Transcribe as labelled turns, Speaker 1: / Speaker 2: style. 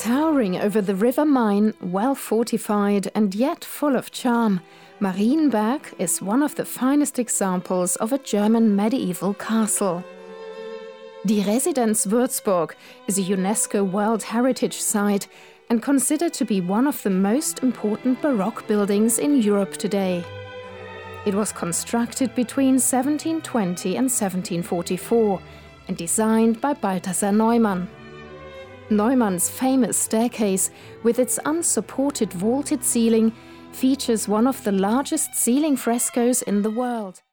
Speaker 1: Towering over the River Main, well fortified and yet full of charm, Marienberg is one of the finest examples of a German medieval castle. Die Residenz Würzburg is a UNESCO World Heritage Site and considered to be one of the most important Baroque buildings in Europe today. It was constructed between 1720 and 1744 and designed by Balthasar Neumann. Neumann's famous staircase, with its unsupported vaulted ceiling, features one of the largest ceiling frescoes in the world.